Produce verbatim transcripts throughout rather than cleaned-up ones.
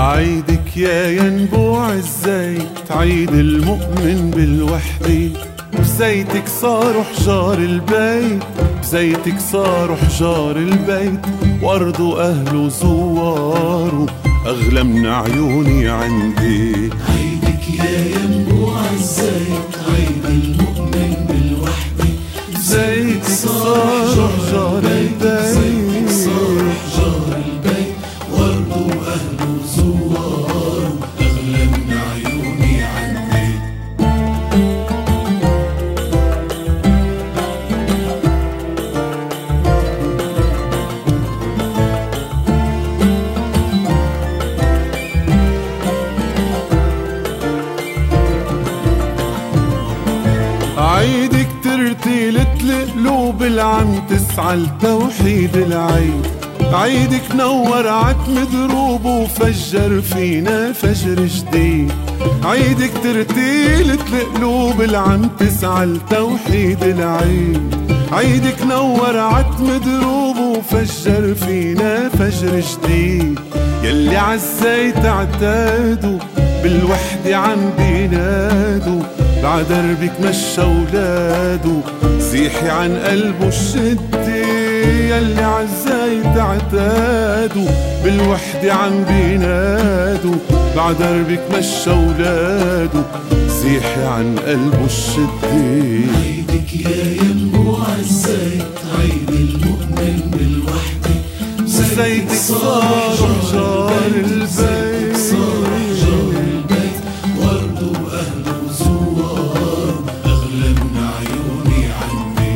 عيدك يا ينبوع الزيت، عيد المؤمن بالوحدة. بزيتك صاروا حجار البيت، بزيتك صاروا حجار البيت، وأرضه أهله زواره أغلى من عيوني عندي. عيدك يا ينبوع الزيت، عيد المؤمن بالوحدة. بزيتك صاروا حجار البيت، بزيتك صاروا حجار البيت، وأرضه أهله زواره أغلى من عيوني عندي. عيدك ترتيل القلوب اللي عم تسعى لتوحيد العيد. عيدك نور عتم دروب وفجر فينا فجر جديد. عيدك ترتيل القلوب اللي عم تسعى لتوحيد العيد. عيدك نور عتم دروب وفجر فينا فجر جديد. يلي عالزيت اعتادوا بالوحدة عم بينادوا، بعدربك مشى ولاده زيحي عن قلبه الشدة. يلي عالزيت اعتادوا بالوحدة عم بينادوا، بعدربك مشى ولاده زيحي عن قلبه الشدة. عيدك يا ينبوع الزيت، عيد المؤمن بالوحدة. بزيتك صاروا حجار البيت، صاروا حجار البيت، وأرضه أهله زواره أغلى من عيوني عندي.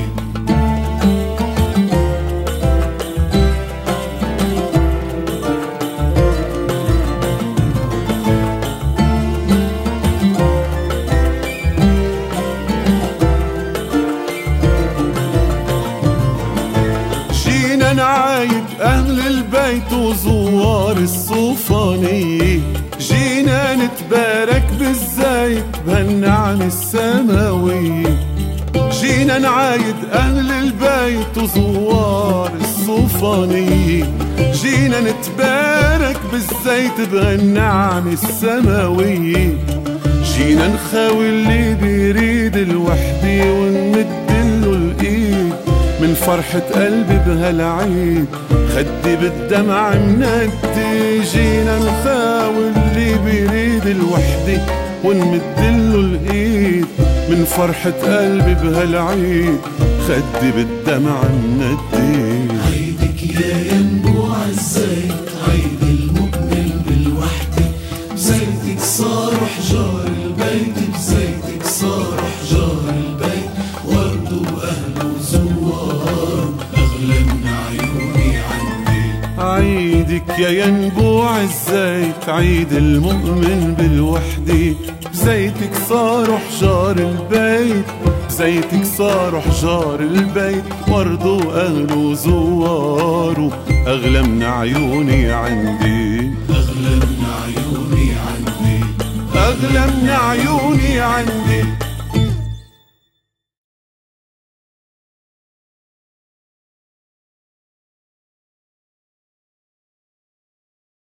جينا نعايد أهل البيت وزوار الصوفانية. جينا نتبارك بالزيت بهالنعم السماوية. جينا نعايد أهل البيت وزوار الصوفانية. جينا نتبارك بالزيت بهالنعم السماوية. جينا نخاوي اللي بيريد الوحدة ونمدله الإيد، من فرحة قلبي بهالعيد خدي بالدمع مندي. جينا نخاوي اللي بيريد الوحدة ونمدله الإيد، من فرحة قلبي بهالعيد خدي بالدمع مندي. عيدك يا ينبوع الزيت، عيد المؤمن بالوحدة. بزيتك صاروا حجار البيت، بزيتك صاروا حجار البيت، وأرضه أهله زواره أغلى من عيوني عندي. عيدك يا ينبوع الزيت، عيد المؤمن بالوحدة. بزيتك صاروا حجار البيت، بزيتك صاروا حجار البيت، وأرضه أهله زواره أغلى من عيوني عندي. أغلى من عيوني عندي، أغلى من عيوني عندي.